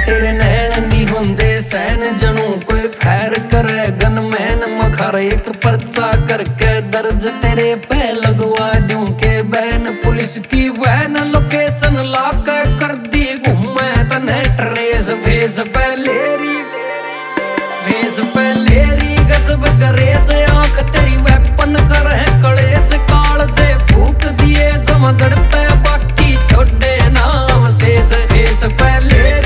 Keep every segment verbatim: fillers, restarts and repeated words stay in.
तेरे नैन नी होंदे सैन जनू कोई फैर करे गनमैन मखर एक पर्चा करके दर्ज तेरे पे लगवा दूं के बैन पुलिस की वैन लोकेशन लाके कर दी घूमे तने ट्रेस फेस पहलेरी फेस पहलेरी गजब करे से आंख तेरी वेपन कर है कलेस काल जे फूक दिए जमा जड़ते बाकी छोड़े नाम शेष फेस पहलेरी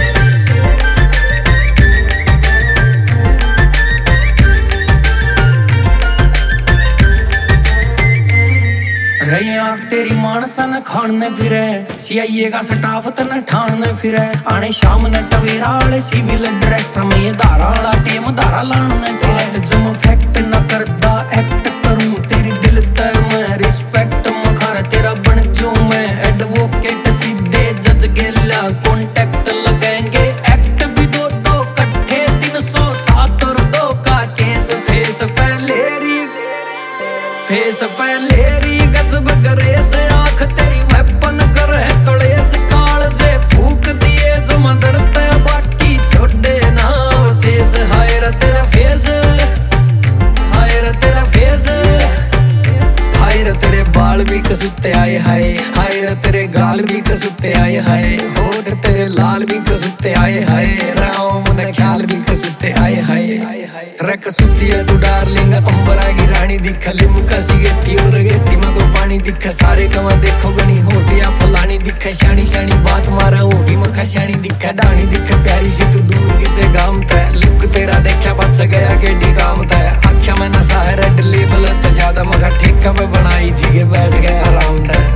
रही आंख तेरी मानसा न खाने फिरे सीआईए का स्टाफ तन ठाने फिरे आने शाम न टवेरा वाले सिविल ड्रेस में धारा वाला टीम धारा लाने फिरे जम फैक्ट न करदा एक्ट करूं तेरी दिल ते मैं रिस्पेक्ट मखर तेरा बन जो मैं एडवोकेट सीधे जज गेला कांटेक्ट लगाएंगे एक्ट भी दो दो कट्ठे तीन सौ सात और दो का केस फेस पहलेरी फेस पहलेरी गजब करे से आंख तेरी वेपन कर है कलेस काल जे फूक दिए जमा जड़ते बाकी छोड़े ना शेष हाय रे तेरा फेस हाय रे तेरा फेस हाय रे तेरे बाल भी कसुते आए हाय हाय रे तेरे गाल भी कसुते आए हाय होठ तेरे लाल भी कसुते आए हाय राम ने ख्याल भी कसुते आए हाय रख सुती है तू डार्लिंग अंबरा की रानी दिख लिमका सिगेटी और गेटी में तो पानी दिख सारे कमा देखो गनी होटिया फलानी दिख शानी शानी बात मारा होगी मखा शानी दिख डानी दिख प्यारी सी तू दूर किते गाम तय लुक तेरा देखा बच गया केडी काम तय आख्या में नशा है रेड लेबल तो ज्यादा मखा ठेका पे बनाई थी के बैठ गया आराम तय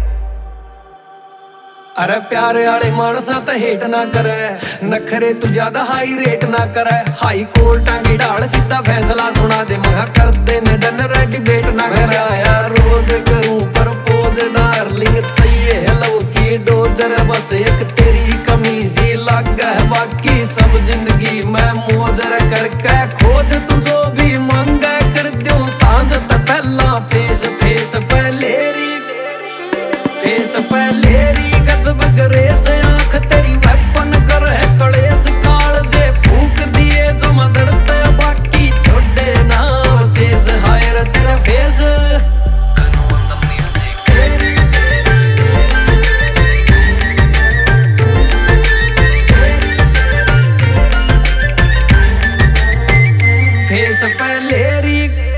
अरे प्यारे आले मानसा ते हेट ना करे नखरे तू ज्यादा हाई रेट ना करे हाई कोर्ट की ढाल सीधा फैसला सुना दे मगा कर दे ने डन रेडी बेट ना करे यार रोज करूं प्रपोज डार्लिंग चाहिए हेलो की डोजर बस एक तेरी कमी सी लग है बाकी सब जिंदगी में मौज करके खोज तू जो भी मांगे कर दूं सांझ ते पहला फेस फेस पहलेरी फेस पहलेरी गजब करे से आंख तेरी वेपन कर है कलेस काल जे फूक दिए जमा जड़ते बाकी छोड़े ना शेष हाय रे तेरा फेस फेस पहलेरी